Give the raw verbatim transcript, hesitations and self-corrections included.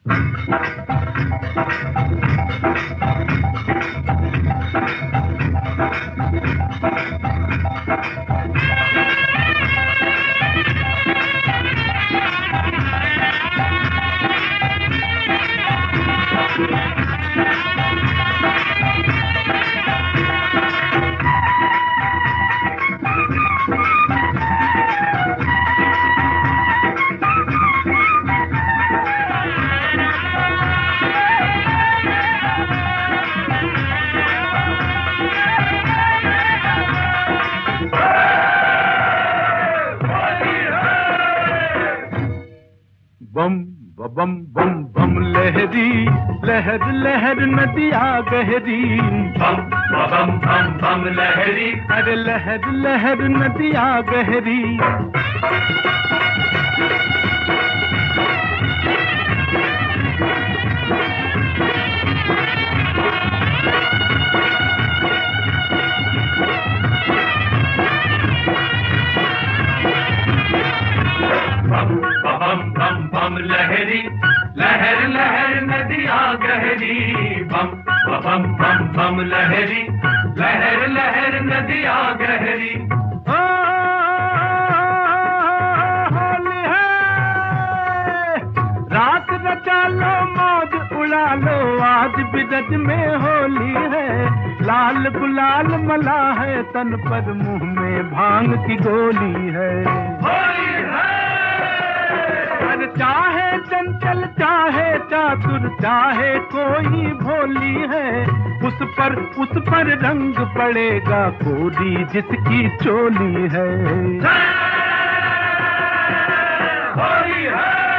बम बम बम बम लहरी लहर लहर नदिया गहरी, बम बम बम बम लहरी, अरे लहर लहर नदिया गहरी। बम बम बम लहरी लहर लहर नदिया गहरी, बम बम बम बम लहरी लहर लहर नदिया गहरी। होली है रात रचा लो मौज उड़ा लो, आज बिरज में होली है। लाल गुलाल मला है तन पर, मुंह में भांग की गोली है। होली है चाहे चंचल चाहे चातुर चाहे कोई भोली है, उस पर उस पर रंग पड़ेगा कोरी जिसकी चोली है। होली है।